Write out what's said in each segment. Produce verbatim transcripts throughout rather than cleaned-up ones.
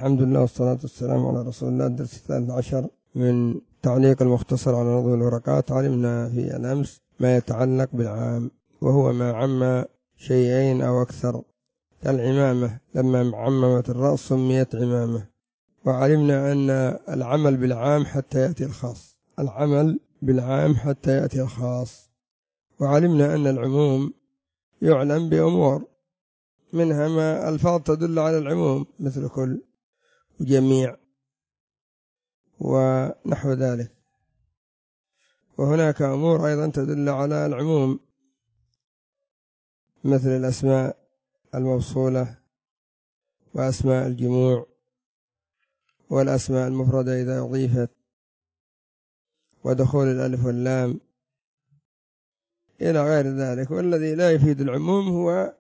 الحمد لله والصلاة والسلام على رسول الله. الدرس الثالث عشر من تعليق المختصر على نظم الورقات. علمنا في الأمس ما يتعلق بالعام، وهو ما عم شيئين أو أكثر، كالعمامة لما عممت الرأس سميت عمامة. وعلمنا أن العمل بالعام حتى يأتي الخاص، العمل بالعام حتى يأتي الخاص. وعلمنا أن العموم يعلم بأمور، منها ما ألفاظ تدل على العموم مثل كل وجميع ونحو ذلك، وهناك أمور أيضا تدل على العموم مثل الأسماء الموصولة وأسماء الجموع والأسماء المفردة إذا أضيفت، ودخول الألف واللام إلى غير ذلك. والذي لا يفيد العموم هو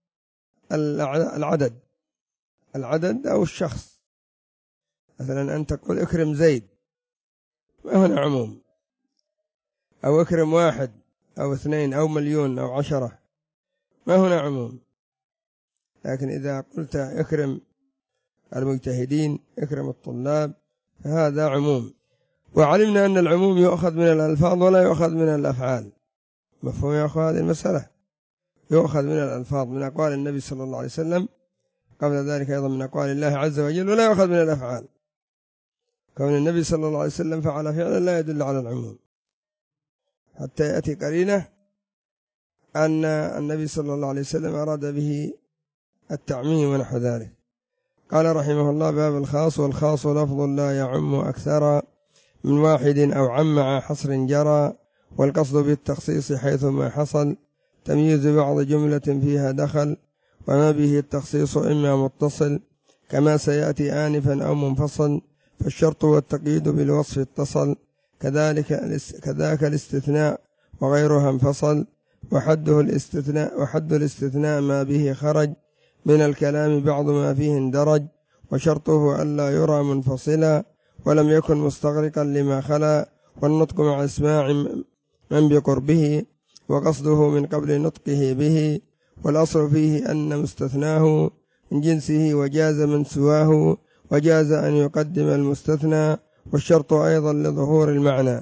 العدد العدد أو الشخص. مثلا أن تقول اكرم زيد، ما هنا عموم، أو اكرم واحد أو اثنين أو مليون أو عشرة، ما هنا عموم. لكن إذا قلت اكرم المجتهدين، اكرم الطلاب، فهذا عموم. وعلمنا أن العموم يؤخذ من الألفاظ ولا يؤخذ من الأفعال. مفهوم يا أخوة هذه المسألة؟ يؤخذ من الألفاظ، من أقوال النبي صلى الله عليه وسلم، قبل ذلك أيضا من أقوال الله عز وجل، ولا يؤخذ من الأفعال. كون النبي صلى الله عليه وسلم فعل فعلا لا يدل على العموم، حتى يأتي قرينة أن النبي صلى الله عليه وسلم أراد به التعميم ونحو ذلك. قال رحمه الله: باب الخاص. والخاص لفظ لا يعم أكثر من واحد أو عم مع حصر جرى، والقصد بالتخصيص حيثما حصل تمييز بعض جملة فيها دخل، وما به التخصيص إما متصل كما سيأتي آنفا أو منفصل، فالشرط والتقييد بالوصف اتصل، كذلك كذاك الاستثناء وغيرها انفصل، وحده الاستثناء وحد الاستثناء ما به خرج من الكلام بعض ما فيه اندرج، وشرطه ألا يرى منفصلا ولم يكن مستغرقا لما خلا، والنطق مع اسماع من بقربه وقصده من قبل نطقه به، والأصل فيه أن مستثناه من جنسه وجاز من سواه، وجاز أن يقدم المستثنى، والشرط أيضا لظهور المعنى.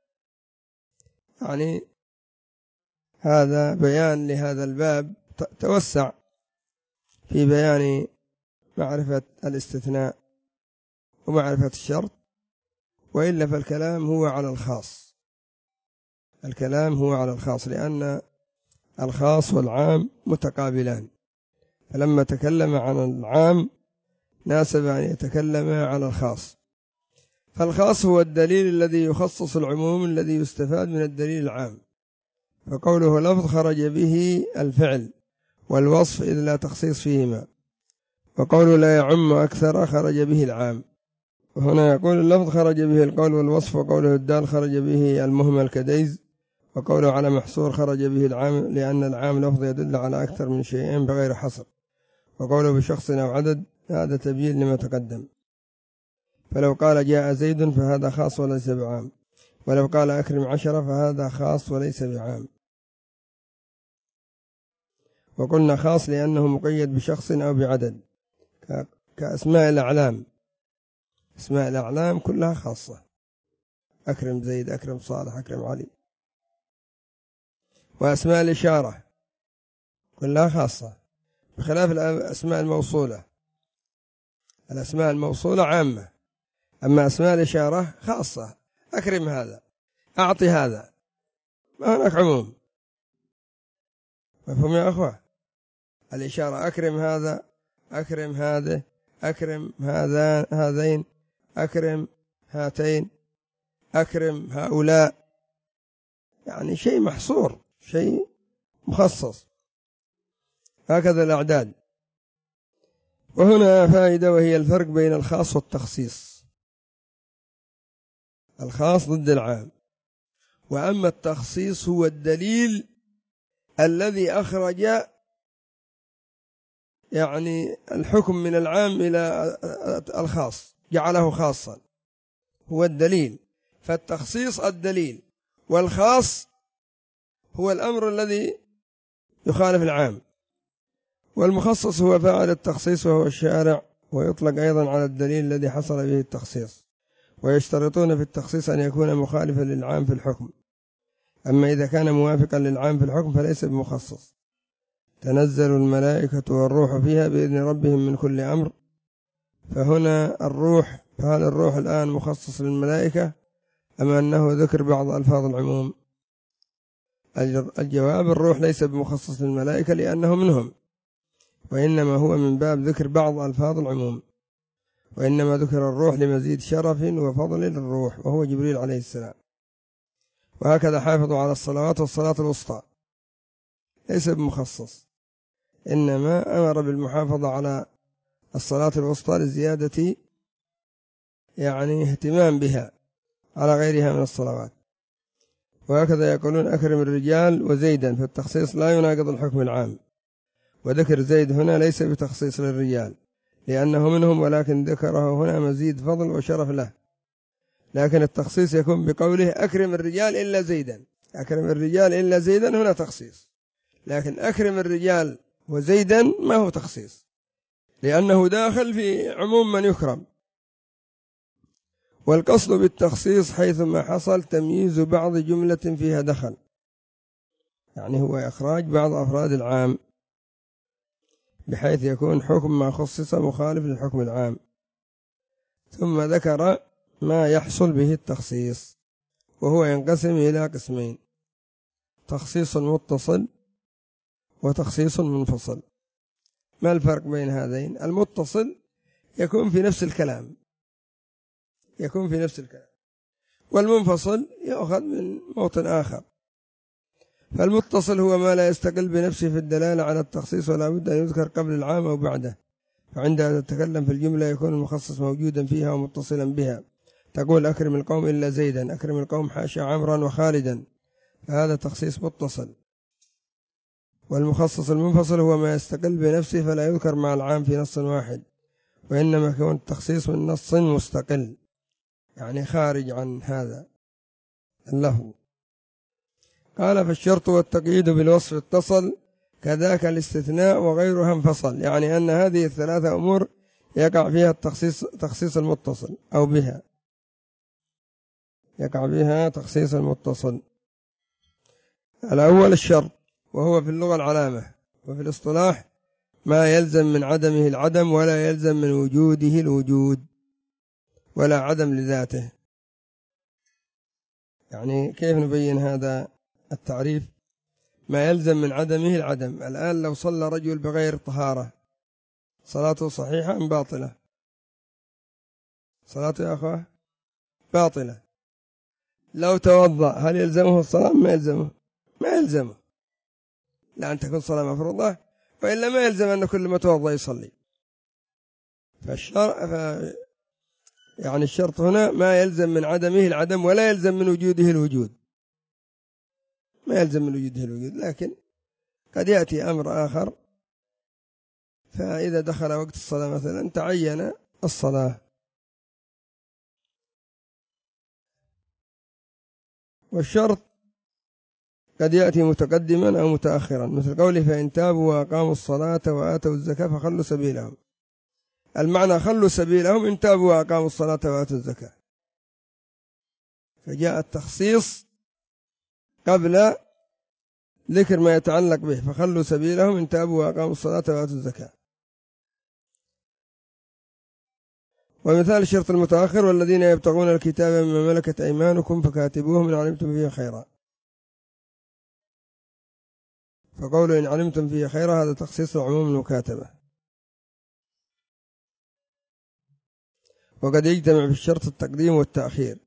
يعني هذا بيان لهذا الباب، توسع في بيان معرفة الاستثناء ومعرفة الشرط، وإلا فالكلام هو على الخاص، الكلام هو على الخاص، لأن الخاص والعام متقابلان، فلما تكلم عن العام ناسب أن يتكلم على الخاص. فالخاص هو الدليل الذي يخصص العموم الذي يستفاد من الدليل العام، فقوله لفظ خرج به الفعل والوصف إذ لا تخصيص فيهما، وقوله لا يعم أكثر خرج به العام. وهنا يقول اللفظ خرج به القول والوصف، وقوله الدال خرج به المهمل كديز، وقوله على محصور خرج به العام، لأن العام لفظ يدل على أكثر من شيئين بغير حصر، وقوله بشخص أو عدد هذا تبيين لما تقدم. فلو قال جاء زيد فهذا خاص وليس بعام، ولو قال أكرم عشرة فهذا خاص وليس بعام. وقلنا خاص لأنه مقيد بشخص أو بعدد، كأسماء الأعلام، اسماء الأعلام كلها خاصة، أكرم زيد، أكرم صالح، أكرم علي. وأسماء الإشارة كلها خاصة، بخلاف الأسماء الموصولة، الأسماء الموصولة عامة، أما أسماء الإشارة خاصة، أكرم هذا، أعطي هذا، ما هناك عموم. مفهوم يا أخوة؟ الإشارة أكرم هذا، أكرم هذا، أكرم هذا هذين، أكرم هاتين، أكرم هؤلاء، يعني شيء محصور، شيء مخصص. هكذا الأعداد. وهنا فائدة، وهي الفرق بين الخاص والتخصيص. الخاص ضد العام، وأما التخصيص هو الدليل الذي أخرج يعني الحكم من العام إلى الخاص، جعله خاصا، هو الدليل. فالتخصيص الدليل، والخاص هو الأمر الذي يخالف العام، والمخصص هو فاعل التخصيص وهو الشارع ويطلق أيضا على الدليل الذي حصل به التخصيص. ويشترطون في التخصيص أن يكون مخالفا للعام في الحكم، أما إذا كان موافقا للعام في الحكم فليس بمخصص. تنزل الملائكة والروح فيها بإذن ربهم من كل أمر، فهنا الروح، فهل الروح الآن مخصص للملائكة أم أنه ذكر بعض ألفاظ العموم؟ الجواب الروح ليس بمخصص للملائكة لأنه منهم، وإنما هو من باب ذكر بعض ألفاظ العموم، وإنما ذكر الروح لمزيد شرف وفضل للروح وهو جبريل عليه السلام. وهكذا حافظوا على الصلوات والصلاة الوسطى، ليس بمخصص، إنما أمر بالمحافظة على الصلاة الوسطى لزيادة يعني اهتمام بها على غيرها من الصلوات. وهكذا يقولون أكرم الرجال وزيدا، فالتخصيص لا يناقض الحكم العام، وذكر زيد هنا ليس بتخصيص للرجال لأنه منهم، ولكن ذكره هنا مزيد فضل وشرف له. لكن التخصيص يكون بقوله أكرم الرجال إلا زيدا، أكرم الرجال إلا زيدا هنا تخصيص، لكن أكرم الرجال وزيدا ما هو تخصيص لأنه داخل في عموم من يكرم. والقصد بالتخصيص حيثما حصل تمييز بعض جملة فيها دخل، يعني هو إخراج بعض أفراد العام بحيث يكون حكم ما خصص مخالف للحكم العام. ثم ذكر ما يحصل به التخصيص، وهو ينقسم إلى قسمين: تخصيص متصل وتخصيص منفصل. ما الفرق بين هذين؟ المتصل يكون في نفس الكلام، يكون في نفس الكلام، والمنفصل يأخذ من موطن آخر. فالمتصل هو ما لا يستقل بنفسه في الدلالة على التخصيص ولا بد أن يذكر قبل العام أو بعده، فعندها تتكلم في الجملة يكون المخصص موجودا فيها ومتصلا بها. تقول أكرم القوم إلا زيدا، أكرم القوم حاشا عمرا وخالدا، فهذا تخصيص متصل. والمخصص المنفصل هو ما يستقل بنفسه فلا يذكر مع العام في نص واحد، وإنما يكون التخصيص من نص مستقل، يعني خارج عن هذا اللفظ. قال: فالشرط والتقييد بالوصف اتصل، كذاك الاستثناء وغيرها انفصل، يعني أن هذه الثلاثة أمور يقع فيها التخصيص تخصيص المتصل، أو بها يقع بها تخصيص المتصل. الأول الشرط، وهو في اللغة العلامة، وفي الاصطلاح ما يلزم من عدمه العدم ولا يلزم من وجوده الوجود، ولا عدم لذاته. يعني كيف نبين هذا التعريف؟ ما يلزم من عدمه العدم. الآن لو صلى رجل بغير طهارة صلاته صحيحة أم باطلة؟ صلاته يا أخوة باطلة. لو توضأ هل يلزمه الصلاة؟ ما يلزمه، ما يلزمه، لأن تكون صلاة مفروضة، وإلا ما يلزم أن كل ما توضأ يصلي. فالشرع ف... يعني الشرط هنا ما يلزم من عدمه العدم ولا يلزم من وجوده الوجود، ما يلزم من وجوده الوجود، لكن قد يأتي أمر آخر، فإذا دخل وقت الصلاة مثلا تعين الصلاة. والشرط قد يأتي متقدما أو متأخرا، مثل قوله: فإن تابوا وأقاموا الصلاة وآتوا الزكاة فخلوا سبيلهم. المعنى خلوا سبيلهم إن تابوا وأقاموا الصلاة وآتوا الزكاة، فجاء التخصيص قبل ذكر ما يتعلق به، فخلوا سبيلهم إن تابوا وأقاموا الصلاة وآتوا الزكاة. ومثال الشرط المتأخر: والذين يبتغون الكتاب مما ملكت أيمانكم فكاتبوهم إن علمتم فيه خيرا. فقولوا إن علمتم فيه خيرا هذا تخصيص عموم المكاتبة. وقد يجتمع في الشرط التقديم والتأخير: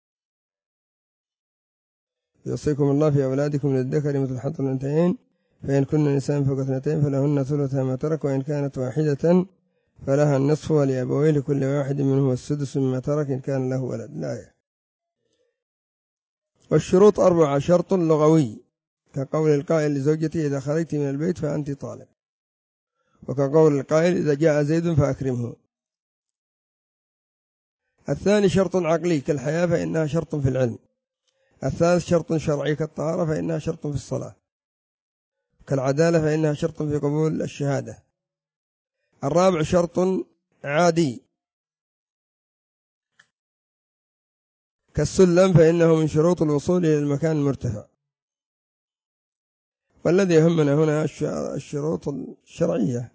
يوصيكم الله في أولادكم للذكر مثل حظ الأنثيين، فإن كن نساء فوق اثنتين فلهن ثلث ما ترك، وإن كانت واحدة فلها النصف، ولأبويه لكل واحد منهما السدس مما ترك إن كان له ولد. لا. والشروط أربعة: شرط لغوي كقول القائل لزوجته إذا خرجت من البيت فأنت طالب، وكقول القائل إذا جاء زيد فأكرمه. الثاني شرط عقلي كالحياة فإنها شرط في العلم. الثالث شرط شرعي كالطهارة فإنها شرط في الصلاة، كالعدالة فإنها شرط في قبول الشهادة. الرابع شرط عادي كالسلم فإنه من شروط الوصول إلى المكان المرتفع. والذي يهمنا هنا الشروط الشرعية،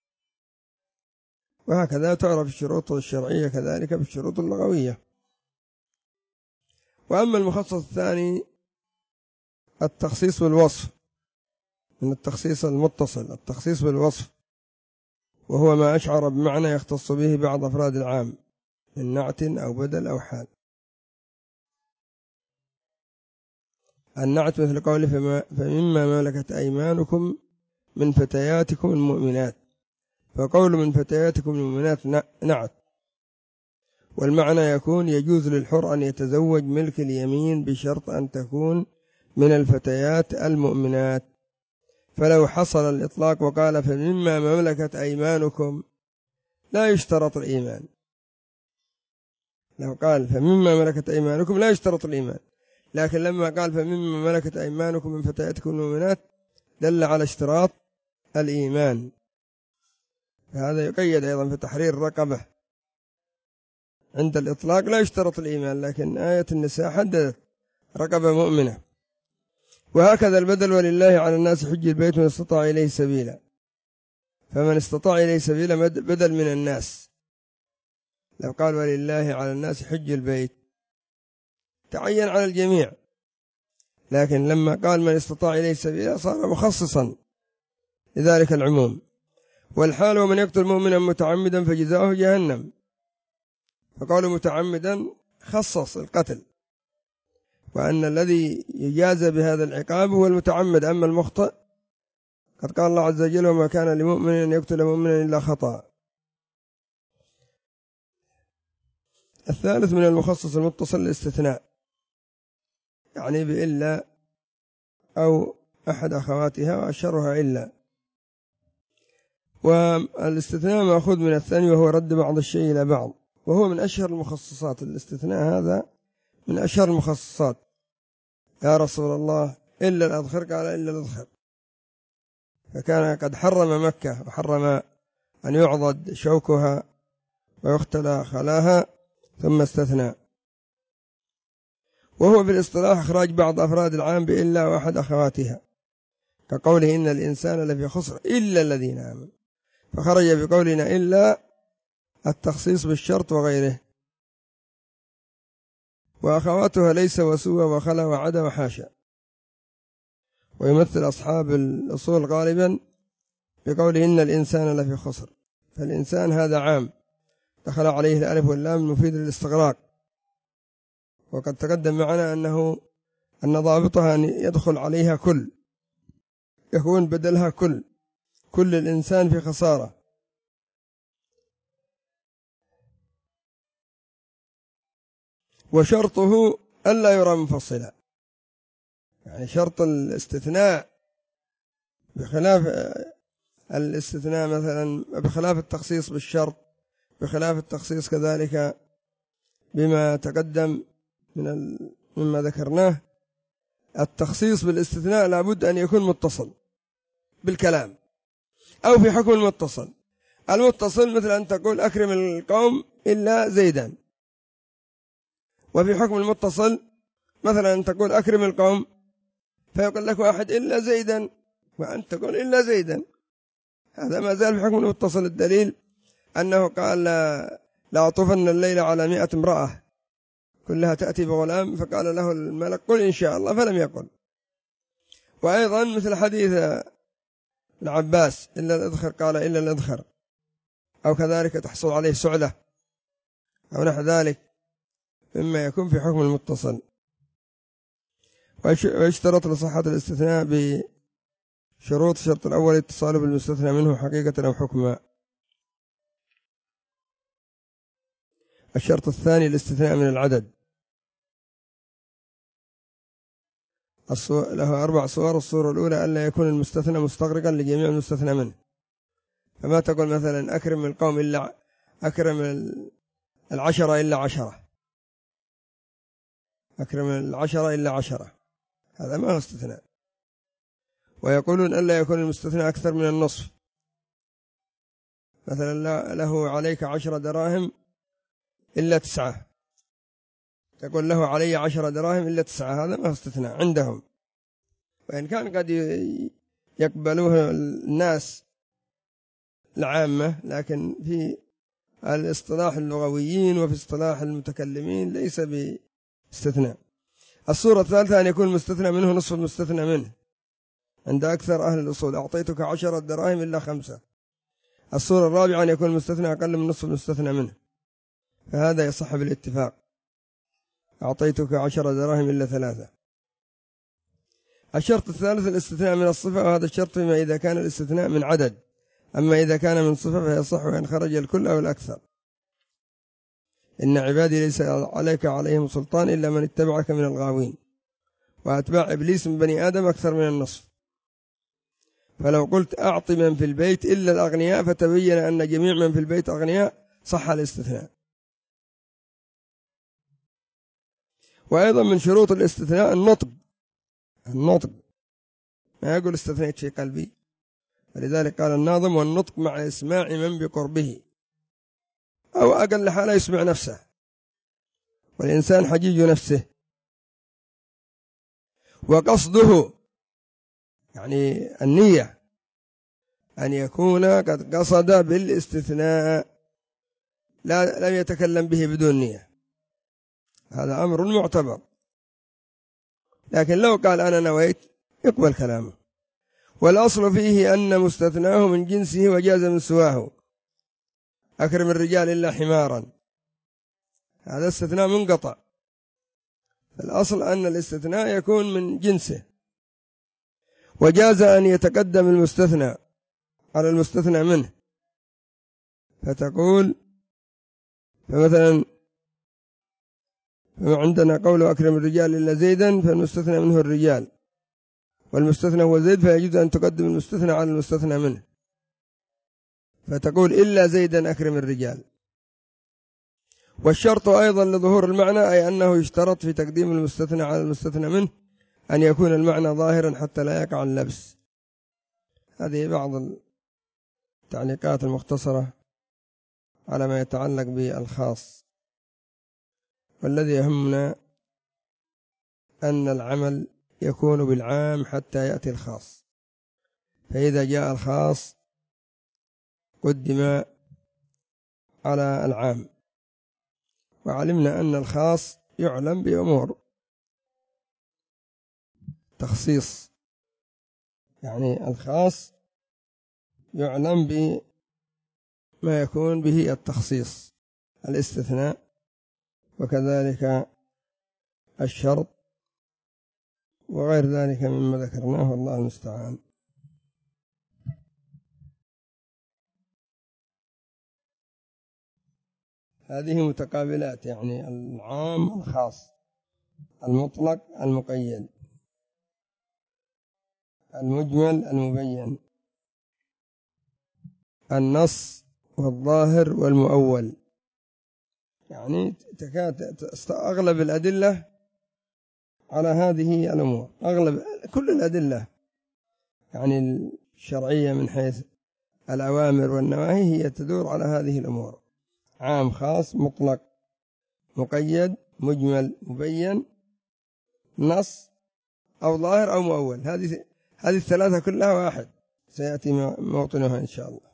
وهكذا تعرف الشروط الشرعية كذلك بالشروط اللغوية. وأما المخصص الثاني التخصيص بالوصف، من التخصيص المتصل التخصيص بالوصف، وهو ما أشعر بمعنى يختص به بعض أفراد العام من نعت أو بدل أو حال. النعت مثل قوله فما فمما ملكت أيمانكم من فتياتكم المؤمنات، فقول من فتياتكم المؤمنات نعت، والمعنى يكون يجوز للحر أن يتزوج ملك اليمين بشرط أن تكون من الفتيات المؤمنات. فلو حصل الإطلاق وقال فمما ملكت أيمانكم لا يشترط الإيمان، لو قال فمما ملكت أيمانكم لا يشترط الإيمان، لكن لما قال فمما ملكت أيمانكم من فتياتكم المؤمنات دل على اشتراط الإيمان. هذا يقيد أيضا في تحرير الرقبة، عند الإطلاق لا يشترط الإيمان، لكن آية النساء حددت رقبة مؤمنة. وهكذا البدل ولله على الناس حج البيت من استطاع إليه سبيلا، فمن استطاع إليه سبيلا بدل من الناس. لو قال ولله على الناس حج البيت تعين على الجميع، لكن لما قال من استطاع إليه سبيلا صار مخصصا لذلك العموم. والحال ومن يقتل مؤمنا متعمدا فجزاؤه جهنم، فقال متعمدا خصص القتل، وأن الذي يجازى بهذا العقاب هو المتعمد، أما المخطئ قد قال الله عز وجل وما كان لمؤمن أن يقتل مؤمنا إلا خطأ. الثالث من المخصص المتصل الاستثناء، يعني بإلا أو أحد أخواتها وأشرها إلا. والاستثناء مأخوذ من الثاني وهو رد بعض الشيء إلى بعض، وهو من أشهر المخصصات. الاستثناء هذا من أشهر المخصصات. يا رسول الله إلا الأذخر، قال إلا الأذخر، فكان قد حرم مكة وحرم أن يعضد شوكها ويختلى خلاها ثم استثنى. وهو بالاصطلاح إخراج بعض أفراد العام بإلا وأحد أخواتها، كقوله إن الإنسان لفي خسر إلا الذين آمنوا، فخرج بقولنا إلا التخصيص بالشرط وغيره. وأخواتها ليس وسوى وخلا وعدا وحاشا. ويمثل أصحاب الأصول غالبا بقوله إن الإنسان لفي خسر، فالإنسان هذا عام دخل عليه الألف واللام المفيد للاستغراق، وقد تقدم معنا أنه أن ضابطها أن يدخل عليها كل، يكون بدلها كل، كل الإنسان في خسارة. وشرطه ألا يرى منفصلا، يعني شرط الاستثناء بخلاف الاستثناء مثلا، بخلاف التخصيص بالشرط، بخلاف التخصيص كذلك بما تقدم من مما ذكرناه. التخصيص بالاستثناء لابد أن يكون متصل بالكلام أو في حكم المتصل. المتصل مثل أن تقول أكرم القوم إلا زيدا، وفي حكم المتصل مثلا أن تقول أكرم القوم فيقول لك واحد إلا زيدا، وأنت تقول إلا زيدا، هذا ما زال في حكم المتصل. الدليل أنه قال لا, لا أطوفن الليل على مئة امرأة كلها تأتي بغلام، فقال له الملك قل إن شاء الله، فلم يقل. وأيضا مثل حديث العباس إلا الأذخر، قال إلا الأذخر، أو كذلك تحصل عليه سعلة أو نحو ذلك مما يكون في حكم المتصل. ويشترط لصحة الاستثناء بشروط. الشرط الأول اتصال بالمستثنى منه حقيقة أو حكما. الشرط الثاني الاستثناء من العدد، له أربع صور. الصورة الأولى ألا يكون المستثنى مستغرقا لجميع المستثنى منه، فما تقول مثلا أكرم القوم إلا أكرم العشرة إلا عشرة، أكرم العشرة إلا عشرة، هذا ما هو استثناء. ويقولون ألا يكون المستثنى أكثر من النصف، مثلا له عليك عشر دراهم إلا تسعة، تقول له علي عشر دراهم إلا تسعة، هذا ما استثناء عندهم، وإن كان قد يقبلوه الناس العامة، لكن في الاصطلاح اللغويين وفي اصطلاح المتكلمين ليس باستثناء. الصورة الثالثة أن يكون المستثنى منه نصف المستثنى منه عند أكثر أهل الأصول، أعطيتك عشرة دراهم إلا خمسة. الصورة الرابعة أن يكون المستثنى أقل من نصف المستثنى منه، فهذا يصح بالاتفاق، أعطيتك عشرة دراهم إلا ثلاثة. الشرط الثالث الاستثناء من الصفة، وهذا الشرط فيما إذا كان الاستثناء من عدد، أما إذا كان من صفة فيصح وإن خرج الكل أو الأكثر. إن عبادي ليس عليك عليهم سلطان إلا من اتبعك من الغاوين، وأتباع إبليس من بني آدم أكثر من النصف. فلو قلت أعط من في البيت إلا الأغنياء فتبين أن جميع من في البيت أغنياء، صح الاستثناء. وأيضا من شروط الاستثناء النطق، النطق ما يقول استثنيت في قلبي، ولذلك قال الناظم والنطق مع إسماع من بقربه، أو أقل حالة يسمع نفسه، والإنسان حجيج نفسه. وقصده يعني النية، أن يكون قد قصد بالاستثناء، لا لم يتكلم به بدون نية، هذا أمر معتبر. لكن لو قال أنا نويت يقبل كلامه. والأصل فيه أن مستثناه من جنسه وجاز من سواه، أكرم الرجال إلا حمارا، هذا استثناء منقطع. الأصل أن الاستثناء يكون من جنسه، وجاز أن يتقدم المستثنى على المستثنى منه، فتقول فمثلا عندنا قول أكرم الرجال إلا زيدا، فالمستثنى منه الرجال، والمستثنى هو زيد، فيجوز أن تقدم المستثنى على المستثنى منه، فتقول إلا زيدا أكرم الرجال. والشرط أيضا لظهور المعنى، أي أنه يشترط في تقديم المستثنى على المستثنى منه أن يكون المعنى ظاهرا حتى لا يقع اللبس. هذه بعض التعليقات المختصرة على ما يتعلق بالخاص. والذي يهمنا أن العمل يكون بالعام حتى يأتي الخاص، فإذا جاء الخاص قدم على العام. وعلمنا أن الخاص يعلم بأمور تخصيص، يعني الخاص يعلم بما يكون به التخصيص، الاستثناء، وكذلك الشرط، وغير ذلك مما ذكرناه، والله المستعان. هذه متقابلات، يعني العام الخاص، المطلق المقيد، المجمل المبين، النص والظاهر والمؤول. يعني تكاد أغلب الأدلة على هذه الأمور، أغلب كل الأدلة يعني الشرعية من حيث الأوامر والنواهي هي تدور على هذه الأمور: عام، خاص، مطلق، مقيد، مجمل، مبين، نص أو ظاهر أو مؤول. هذه هذه الثلاثة كلها واحد، سيأتي موطنها إن شاء الله.